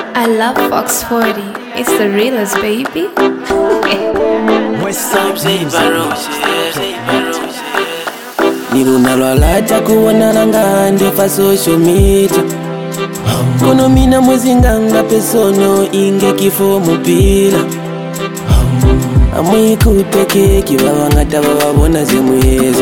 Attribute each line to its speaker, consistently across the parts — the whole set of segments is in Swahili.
Speaker 1: I love Fox 40. It's the realest, baby.
Speaker 2: Nirunalwalata kuonana ngande fa social media kono mina mwezinganga pesono inge kifo mupila amwikutekeki babangata bababona zemuyeza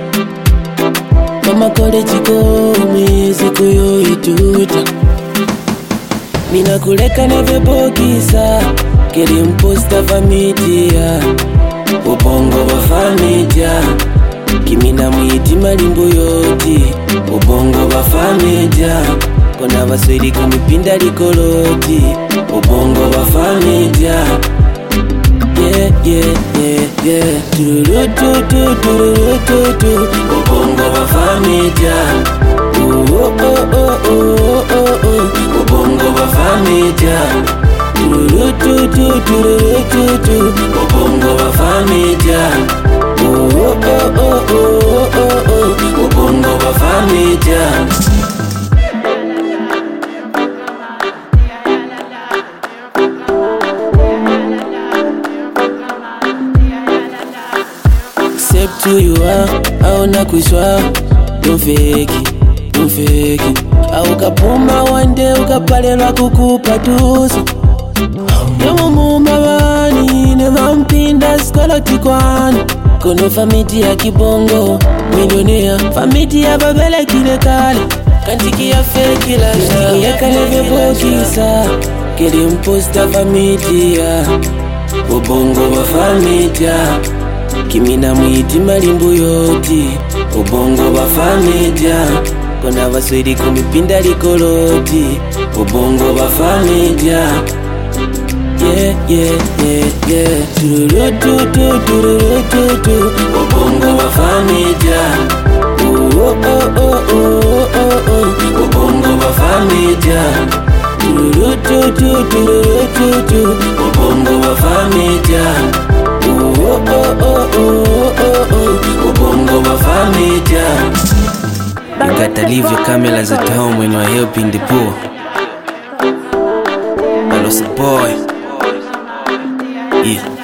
Speaker 2: kamakole chikomizi kuyoituta mina kuleka nevyebokisa keri mposta famitia ubongo wa famitia kimina mwiti malimbo yoti ubongo wa famitia kona baswiri kumipinda likoloti ubongo wa famitia yeah tururutututururututu ubongo wa famitia ubongo wa famitia tururutututururututu ubongo wa famitia ubongo wa famitia. Accept who you are, aona kuishwa. Don't fake it. Au kapuma wande ukapalelwa kukupa tuzo. Yomo mumba bani neva mpinda skoloti kwani. Kono famiti ya kibongo milionea, famiti ya babele kile kale kantiki ya fake life, kantiki ya kaleve bokisa keri mposta famiti ya ubongo wa famiti ya kimina mwiti malimbu yoti ubongo wa famiti ya kona baswiri kumipinda likoloti ubongo wa famiti ya yeah tururutututururututu ubongo wa famitia ubongo wa famitia tururutututururututu ubongo wa famitia ubongo wa famitia. You gotta leave your cameras at home when you're helping the poor. I lost a boy. Yeah.